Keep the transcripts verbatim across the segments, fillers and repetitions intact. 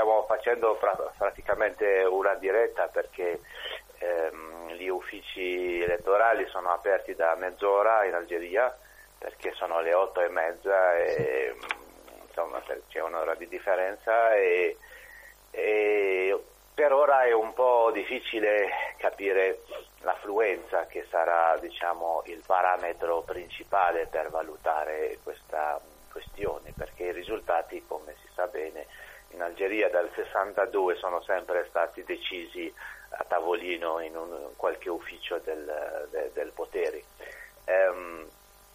stiamo facendo pra- praticamente una diretta perché ehm, gli uffici elettorali sono aperti da mezz'ora in Algeria, perché sono le otto e mezza e insomma c'è un'ora di differenza e, e per ora è un po' difficile capire l'affluenza, che sarà, diciamo, il parametro principale per valutare questa questione, perché i risultati, come si sa bene, in Algeria dal sessantadue sono sempre stati decisi a tavolino in un, qualche ufficio del, del, del potere. Um,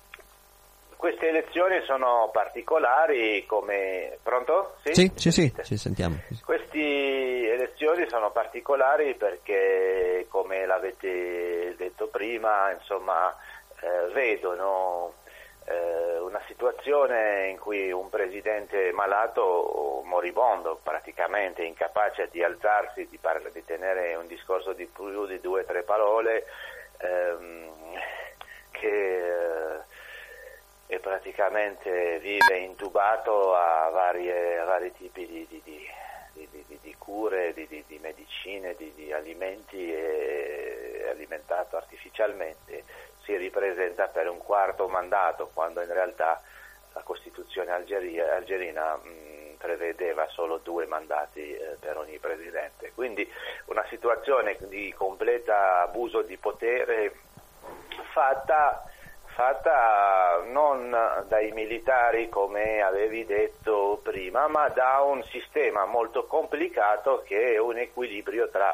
Queste elezioni sono particolari come... Pronto? Sì, sì, sì, sì, ci sentiamo. Queste elezioni sono particolari perché, come l'avete detto prima, insomma, eh, vedono eh, una situazione in cui un presidente malato, moribondo, praticamente incapace di alzarsi, di, par- di tenere un discorso di più di due o tre parole, ehm, che... Eh, e praticamente vive intubato a, varie, a vari tipi di, di, di, di, di, di cure, di, di, di medicine, di, di alimenti, e alimentato artificialmente, si ripresenta per un quarto mandato, quando in realtà la Costituzione algeria, algerina mh, prevedeva solo due mandati eh, per ogni presidente. Quindi una situazione di completa abuso di potere fatta fatta non dai militari, come avevi detto prima, ma da un sistema molto complicato che è un equilibrio tra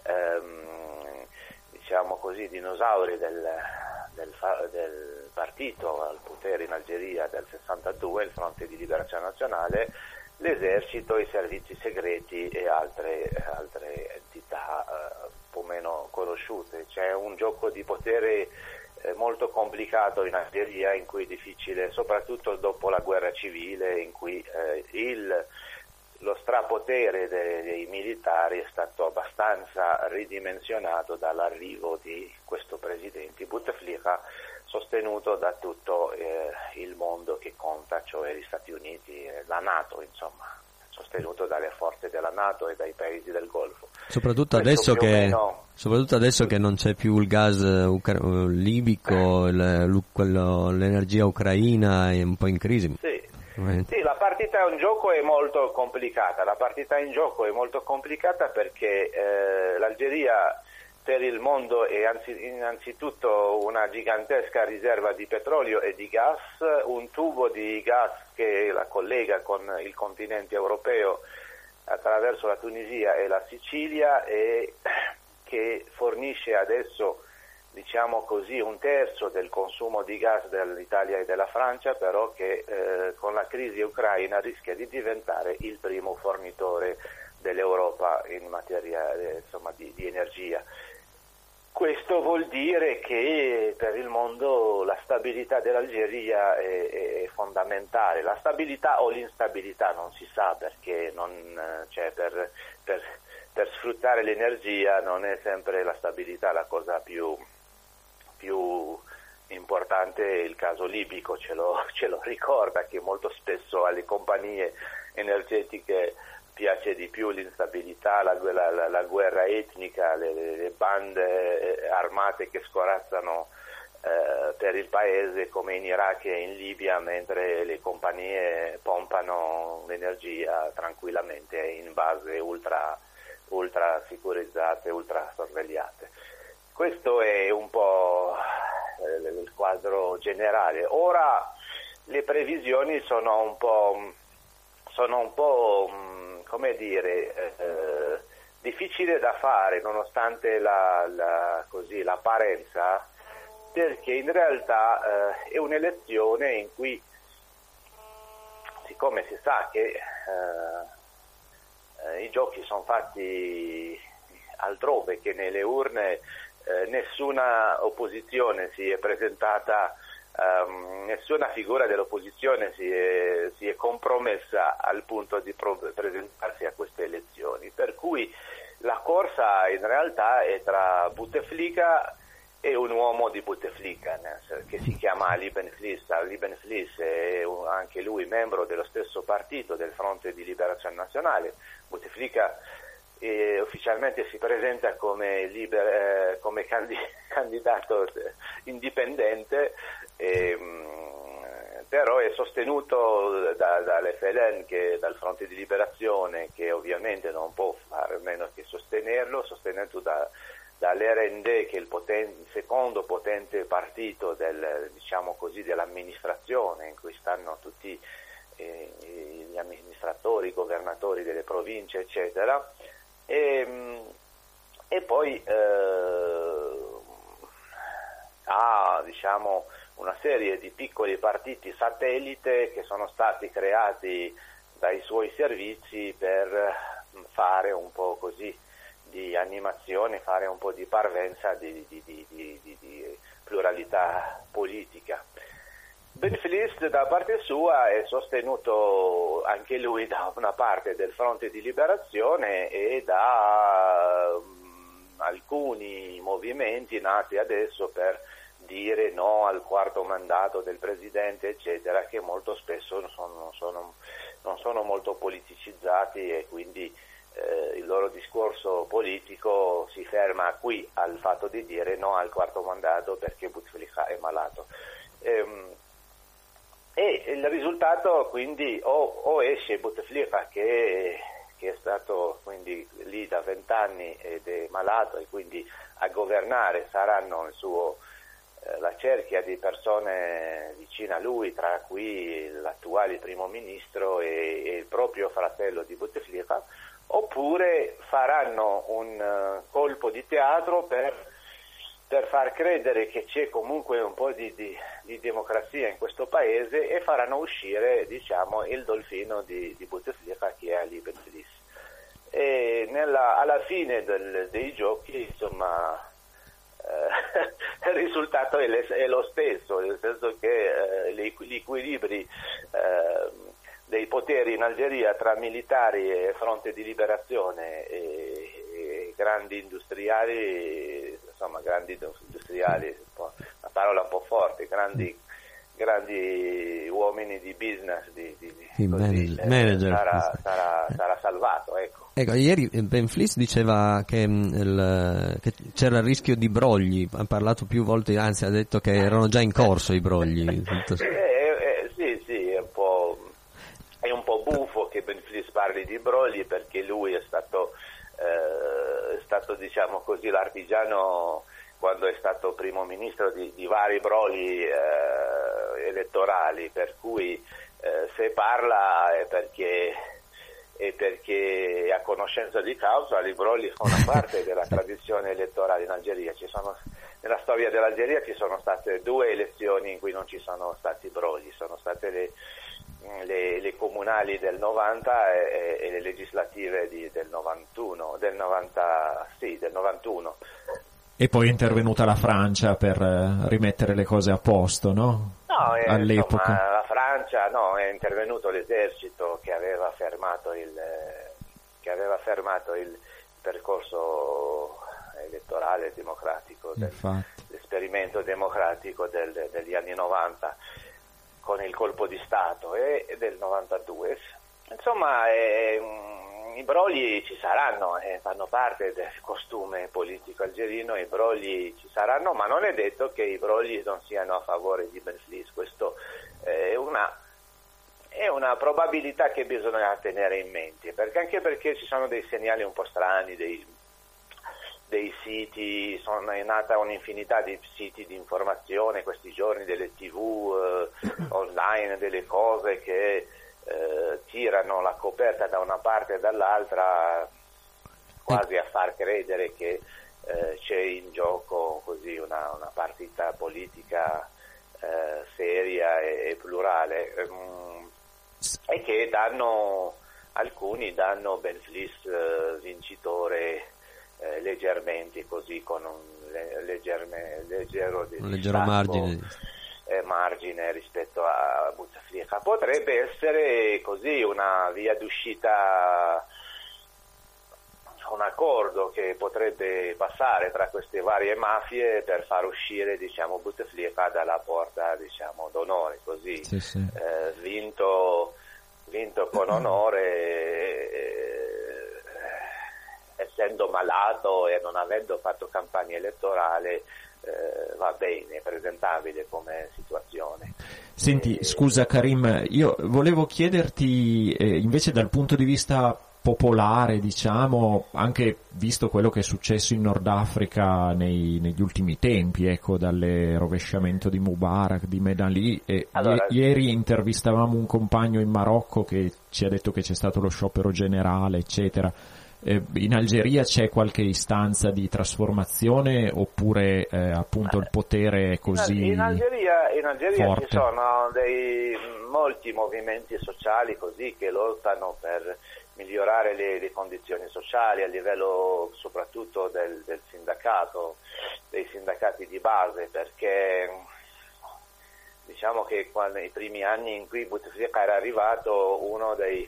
ehm, diciamo così dinosauri del, del, del partito al potere in Algeria del sessantadue, il Fronte di Liberazione Nazionale, l'esercito, i servizi segreti e altre, altre entità eh, un po' meno conosciute. C'è un gioco di potere molto complicato in Algeria, in cui è difficile, soprattutto dopo la guerra civile, in cui eh, il, lo strapotere dei, dei militari è stato abbastanza ridimensionato dall'arrivo di questo presidente Bouteflika, sostenuto da tutto eh, il mondo che conta, cioè gli Stati Uniti e la NATO, insomma, sostenuto dalle forze della NATO e dai paesi del Golfo. Soprattutto adesso, che, meno... soprattutto adesso che non c'è più il gas ucra- libico, il, quello, l'energia ucraina è un po' in crisi. Sì. Sì, la partita in gioco è molto complicata, la partita in gioco è molto complicata perché eh, l'Algeria per il mondo è anzi, innanzitutto una gigantesca riserva di petrolio e di gas, un tubo di gas che la collega con il continente europeo attraverso la Tunisia e la Sicilia e che fornisce adesso, diciamo così, un terzo del consumo di gas dell'Italia e della Francia, però che eh, con la crisi ucraina rischia di diventare il primo fornitore dell'Europa in materia eh, insomma, di, di energia. Questo vuol dire che per il mondo la stabilità dell'Algeria è, è fondamentale. La stabilità o l'instabilità non si sa, perché non, cioè per, per, per sfruttare l'energia non è sempre la stabilità la cosa più, più importante. Il caso libico ce lo, ce lo ricorda, che molto spesso alle compagnie energetiche piace di più l'instabilità, la, la, la guerra etnica, le, le bande armate che scorazzano eh, per il paese, come in Iraq e in Libia, mentre le compagnie pompano l'energia tranquillamente in base ultra, ultra sicurizzate, ultra sorvegliate. Questo è un po' il quadro generale. Ora le previsioni sono un po', sono un po' come dire, eh, difficile da fare nonostante la, la, così, l'apparenza, perché in realtà eh, è un'elezione in cui, siccome si sa che eh, eh, i giochi sono fatti altrove che nelle urne, eh, nessuna opposizione si è presentata. Um, nessuna figura dell'opposizione si è, si è compromessa al punto di pro- presentarsi a queste elezioni, per cui la corsa in realtà è tra Bouteflika è un uomo di Bouteflika, che si chiama Ali Benflis. Ali Benflis è anche lui membro dello stesso partito, del Fronte di Liberazione Nazionale. Bouteflika eh, ufficialmente si presenta come, liber, eh, come candi, candidato indipendente, eh, però è sostenuto da, dall'F L N, che, dal Fronte di Liberazione, che ovviamente non può fare meno che sostenerlo, sostenuto da, dall'R N D, che è il, poten- il secondo potente partito del, diciamo così, dell'amministrazione, in cui stanno tutti eh, gli amministratori, i governatori delle province, eccetera, e, e poi eh, ha, diciamo, una serie di piccoli partiti satellite che sono stati creati dai suoi servizi per fare un po' così di animazione, fare un po' di parvenza di, di, di, di, di, di pluralità politica. Benflis da parte sua è sostenuto anche lui da una parte del Fronte di Liberazione e da um, alcuni movimenti nati adesso per dire no al quarto mandato del presidente, eccetera, che molto spesso non sono, sono, non sono molto politicizzati, e quindi eh, il loro discorso politico si ferma qui al fatto di dire no al quarto mandato perché Bouteflika è malato. Ehm, e il risultato quindi o, o esce Bouteflika che, che è stato quindi lì da vent'anni ed è malato, e quindi a governare saranno il suo la cerchia di persone vicine a lui, tra cui l'attuale primo ministro e, e il proprio fratello di Bouteflika, oppure faranno un uh, colpo di teatro per, per far credere che c'è comunque un po' di, di, di democrazia in questo paese, e faranno uscire, diciamo, il dolfino di, di Bouteflika, che è Ali Benflis. E nella, alla fine del, dei giochi, insomma, il risultato è, le, è lo stesso, nel senso che eh, gli, gli equilibri eh, dei poteri in Algeria tra militari e Fronte di Liberazione e, e grandi industriali, insomma grandi industriali, una parola un po' forte, grandi, grandi uomini di business, di, di, di così, manager, manager. Sarà, sarà, sarà salvato, ecco. Ecco, ieri Benflis diceva che, il, che c'era il rischio di brogli, ha parlato più volte, anzi ha detto che erano già in corso i brogli. eh, eh, sì, sì, è un po', è un po' buffo che Benflis parli di brogli, perché lui è stato, eh, è stato diciamo così, l'artigiano, quando è stato primo ministro, di, di vari brogli eh, elettorali, per cui eh, se parla è perché... e perché a conoscenza di causa i brogli sono parte della tradizione elettorale in Algeria. Ci sono, nella storia dell'Algeria ci sono state due elezioni in cui non ci sono stati brogli, sono state le, le, le comunali del novanta e, e le legislative di, del novantuno, del novanta, sì, del novantuno. E poi è intervenuta la Francia per rimettere le cose a posto, no? No, eh, all'epoca. Insomma, la Francia, no, è intervenuto l'esercito che aveva fermato il, che aveva fermato il percorso elettorale democratico, del, l'esperimento democratico del, degli anni novanta con il colpo di Stato, e, e del novantadue. Insomma, è, i brogli ci saranno, eh, fanno parte del costume politico algerino, i brogli ci saranno, ma non è detto che i brogli non siano a favore di Benflis. Questo eh, è una è una probabilità che bisogna tenere in mente, perché anche perché ci sono dei segnali un po' strani, dei, dei siti, sono, è nata un'infinità di siti di informazione questi giorni, delle tv eh, online, delle cose che Eh, tirano la coperta da una parte e dall'altra, quasi a far credere che eh, c'è in gioco così una, una partita politica eh, seria e, e plurale, ehm, e che danno, alcuni danno Benflis eh, vincitore eh, leggermente, così, con un le, leggerme, leggero, un leggero margine margine rispetto a Bouteflika. Potrebbe essere così una via d'uscita, una, accordo che potrebbe passare tra queste varie mafie per far uscire, diciamo, Bouteflika dalla porta, diciamo, d'onore, così, sì, sì. Eh, vinto, vinto con onore, eh, essendo malato e non avendo fatto campagna elettorale, eh, va bene, presentabile come situazione. Senti, e... scusa Karim, io volevo chiederti, eh, invece dal punto di vista popolare, diciamo, anche visto quello che è successo in Nord Africa nei, negli ultimi tempi, ecco, dal rovesciamento di Mubarak, di Ben Ali, e allora, i- ieri intervistavamo un compagno in Marocco che ci ha detto che c'è stato lo sciopero generale, eccetera. Eh, in Algeria c'è qualche istanza di trasformazione oppure eh, appunto il potere è così in Algeria, in Algeria forte? Ci sono dei molti movimenti sociali così che lottano per migliorare le, le condizioni sociali a livello soprattutto del, del sindacato, dei sindacati di base, perché diciamo che quando, nei primi anni in cui Bouteflika era arrivato, uno dei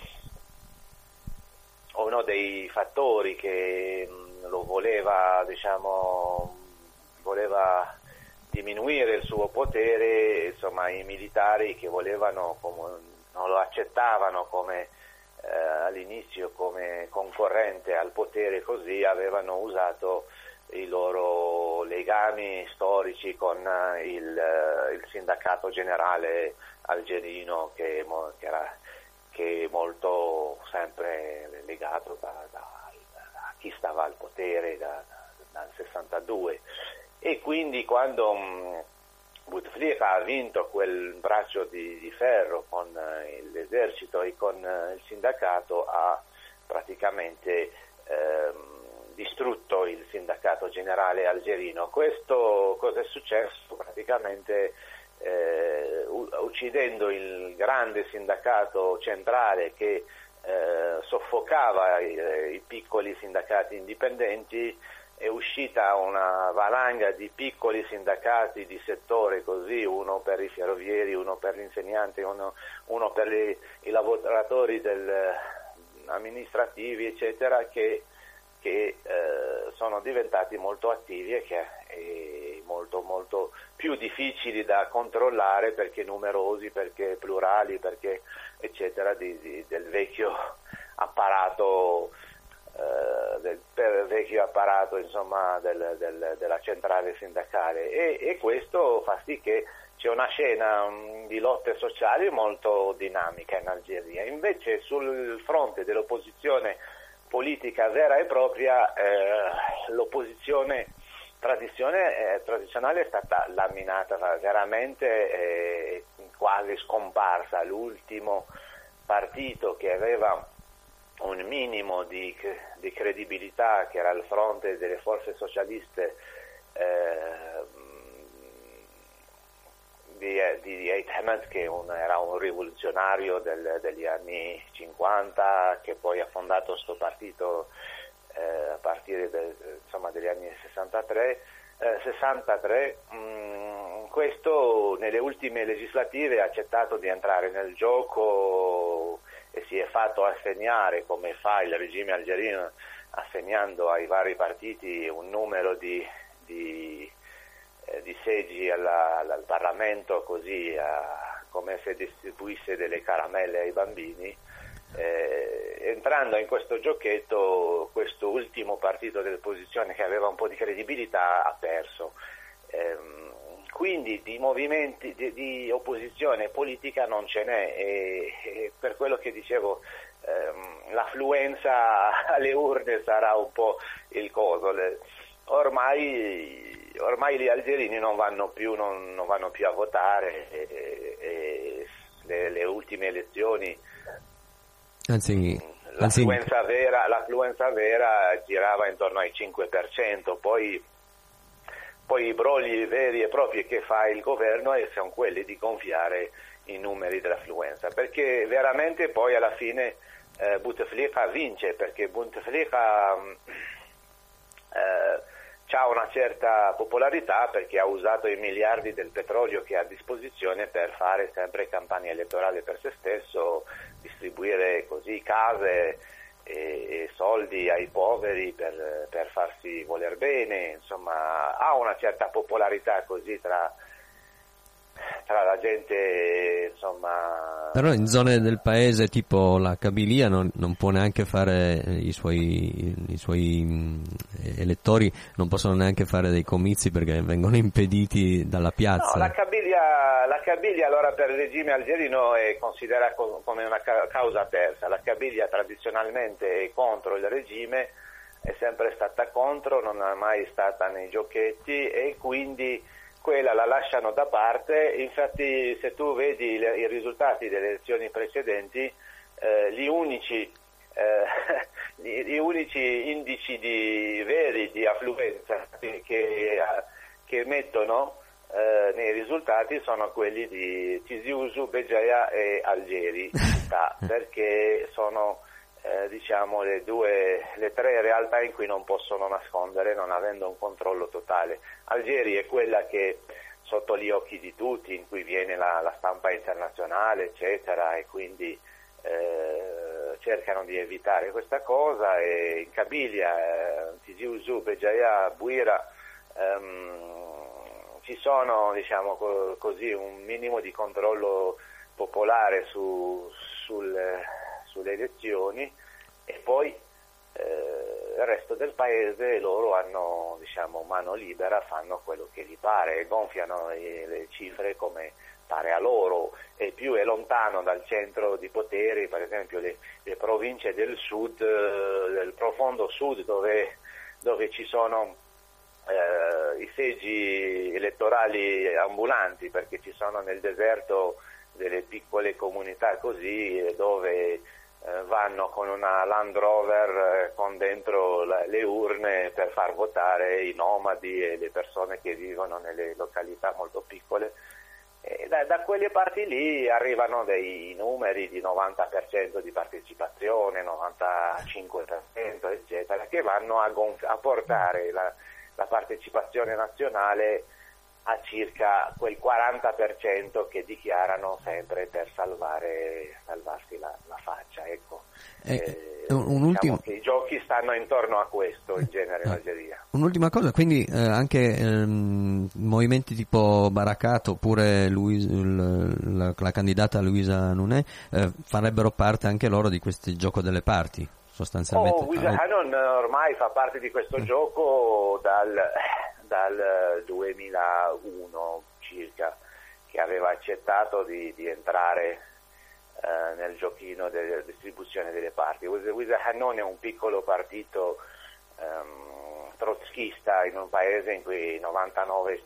uno dei fattori che mh, lo voleva, diciamo, voleva diminuire il suo potere, insomma, i militari che volevano, come, non lo accettavano come eh, all'inizio come concorrente al potere, così avevano usato i loro legami storici con il, il sindacato generale algerino che, che era che è molto sempre legato da, da, da chi stava al potere da, da, dal sessantadue, e quindi quando um, Bouteflika ha vinto quel braccio di, di ferro con uh, l'esercito e con uh, il sindacato, ha praticamente uh, distrutto il sindacato generale algerino. Questo cosa è successo? Praticamente Eh, uccidendo il grande sindacato centrale che eh, soffocava i, i piccoli sindacati indipendenti, è uscita una valanga di piccoli sindacati di settore, così, uno per i ferrovieri, uno per gli insegnanti, uno, uno per i, i lavoratori del, amministrativi, eccetera, che, che eh, sono diventati molto attivi e che e molto molto più difficili da controllare, perché numerosi, perché plurali, perché eccetera, di, di, del vecchio apparato eh, del per vecchio apparato insomma del, del, della centrale sindacale, e, e questo fa sì che c'è una scena mh, di lotte sociali molto dinamica in Algeria. Invece sul fronte dell'opposizione politica vera e propria, eh, l'opposizione tradizione, eh, tradizionale è stata laminata, veramente eh, quasi scomparsa. L'ultimo partito che aveva un minimo di, di credibilità, che era il fronte delle forze socialiste eh, di, di Ait Ahmed, che un, era un rivoluzionario del, degli anni cinquanta, che poi ha fondato questo partito Eh, a partire de, insomma, degli anni sessantatré, eh, sessantatré mh, questo nelle ultime legislative ha accettato di entrare nel gioco e si è fatto assegnare, come fa il regime algerino, assegnando ai vari partiti un numero di, di, eh, di seggi alla, al Parlamento, così a, come se distribuisse delle caramelle ai bambini. Eh, entrando in questo giochetto, questo ultimo partito dell'opposizione, che aveva un po' di credibilità, ha perso. Eh, quindi di movimenti di, di opposizione politica non ce n'è, e, e per quello che dicevo, ehm, l'affluenza alle urne sarà un po' il coso. Le, ormai, ormai gli algerini non vanno più, non, non vanno più a votare, e, e le, le ultime elezioni, Anzi, l'affluenza vera, l'affluenza vera girava intorno ai cinque per cento, poi, poi i brogli veri e propri che fa il governo sono quelli di gonfiare i numeri dell'affluenza, perché veramente poi alla fine eh, Bouteflika vince, perché Bouteflika eh, ha una certa popolarità, perché ha usato i miliardi del petrolio che ha a disposizione per fare sempre campagna elettorale per se stesso, distribuire così case, e soldi ai poveri per, per farsi voler bene, insomma ha una certa popolarità così tra, tra la gente, insomma. Però in zone del paese tipo la Kabilia non, non può neanche fare i suoi, i suoi elettori non possono neanche fare dei comizi perché vengono impediti dalla piazza. No, la Kabilia, la Kabilia allora per il regime algerino è considerata come una causa persa. La Kabilia tradizionalmente è contro il regime, è sempre stata contro, non è mai stata nei giochetti e quindi quella la lasciano da parte. Infatti se tu vedi le, i risultati delle elezioni precedenti, eh, gli unici eh, gli, gli unici indici di, veri di affluenza che, che mettono eh, nei risultati sono quelli di Tizi Ouzou, Bejaia e Algeri, perché sono eh, diciamo le due, le tre realtà in cui non possono nascondere, non avendo un controllo totale. Algeri è quella che sotto gli occhi di tutti, in cui viene la, la stampa internazionale, eccetera, e quindi eh, cercano di evitare questa cosa. E in Kabilia, eh, Tizi Ouzou, Bejaia, Bouira, ehm, ci sono, diciamo co- così, un minimo di controllo popolare su, sul, sulle elezioni, e poi eh, il resto del paese loro hanno, diciamo, mano libera, fanno quello che gli pare, gonfiano le, le cifre come pare a loro, e più è lontano dal centro di poteri, per esempio le, le province del sud, del profondo sud, dove, dove ci sono eh, i seggi elettorali ambulanti, perché ci sono nel deserto delle piccole comunità così, dove eh, vanno con una Land Rover eh, con dentro la, le urne per far votare i nomadi e le persone che vivono nelle località molto piccole. E da, da quelle parti lì arrivano dei numeri di novanta per cento di partecipazione, novantacinque per cento eccetera, che vanno a, gonf- a portare la, la partecipazione nazionale a circa quel quaranta per cento che dichiarano sempre per salvare salvarsi la, la faccia, ecco. Eh, eh, un, un diciamo ultimo... che i giochi stanno intorno a questo in genere in Algeria. Un'ultima cosa, quindi eh, anche ehm, movimenti tipo Barakat oppure Louis, il, la, la candidata Louisa Nouné eh, farebbero parte anche loro di questo gioco delle parti, sostanzialmente. Oh, Louisa Hanon ormai fa parte di questo mm. gioco dal, dal duemilauno circa, che aveva accettato di, di entrare eh, nel giochino della distribuzione delle parti. Louisa Hanon è un piccolo partito um, trotskista in un paese in cui il novantanove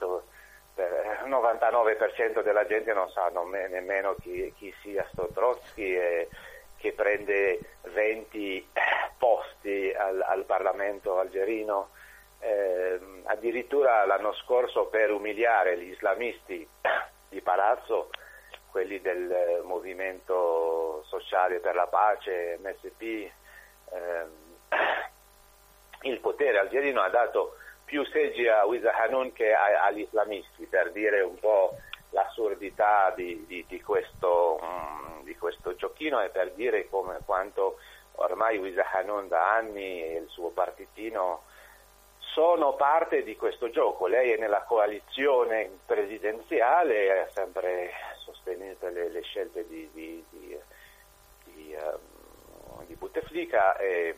per cento della gente non sa nemmeno chi, chi sia sto Trotsky, e che prende venti posti al, al Parlamento algerino. Eh, addirittura l'anno scorso, per umiliare gli islamisti di palazzo, quelli del Movimento Sociale per la Pace, M S P, eh, il potere algerino ha dato più seggi a Louisa Hanon che a, agli islamisti, per dire un po' l'assurdità di, di, di, questo, um, di questo giochino, e per dire come, quanto ormai Louisa Hanon da anni e il suo partitino sono parte di questo gioco. Lei è nella coalizione presidenziale, ha sempre sostenuto le, le scelte di, di, di, di, um, di Bouteflika, e,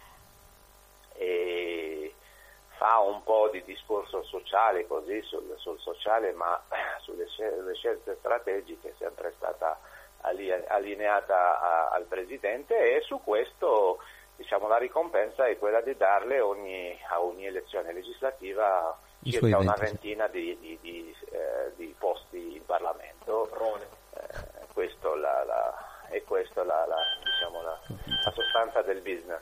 e fa un po' di discorso sociale così sul, sul sociale, ma sulle scelte, scelte strategiche è sempre stata allineata a, al presidente, e su questo, diciamo, la ricompensa è quella di darle ogni, a ogni elezione legislativa circa una ventina di, di, di, eh, di posti in Parlamento. Eh, questo la, la, è questa la, la, diciamo, la, la sostanza del business.